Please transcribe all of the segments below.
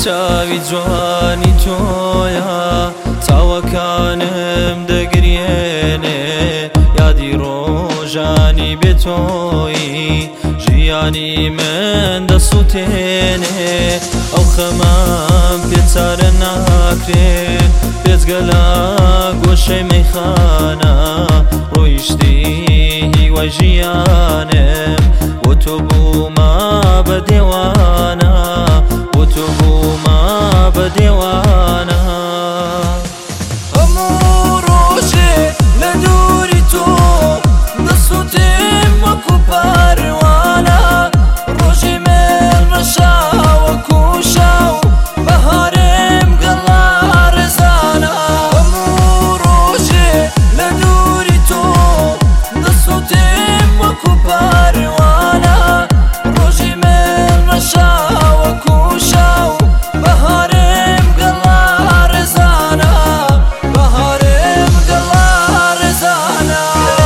چاوی جوانی تۆیە چاوەکانم دەگرێنێ یادی ڕۆژانی بێتۆیی ژیانی من دەسووتێنێ ئەو خەمام پێچارە ناکرێن بێجگەلە گۆشەی مەیخانە ڕۆیشتی هیوای ژیانم بۆ تۆ بوومە بە دێوانە بۆ تۆ بوومە بە دێوانە هەموو ڕۆژێ لە دووری تۆ دەسووتێم وەکو پاروانە ڕۆژی من ڕەشا وەکو شاو بەهارێم گەڵا ڕێزانە هەموو ڕۆژێ لە دووری تۆ دەسووتێم وەکو پاروانە ڕۆژی من ڕەشا وەکو شاو بەهارێم گەڵا ڕێزانە بەهارێم گەڵا ڕێزانە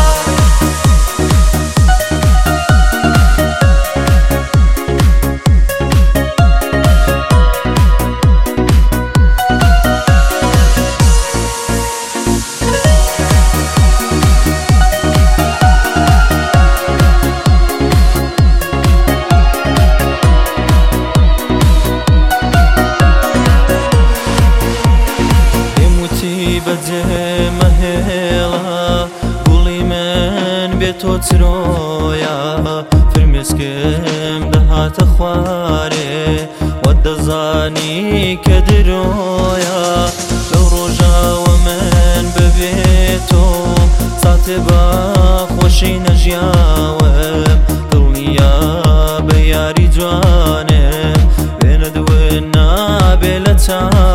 بەجێمەهێڵە گوڵی من بێتۆ چرۆیە فرمێسکم دەهاتە خوارێ وە دەزانی کە درۆیە لەو ڕۆژاوە من ببێتۆ ساتێ بە خۆشی نەژیاوم دڵنیا بە یاری جوانم وێنە دوێن نابێ لە چاوم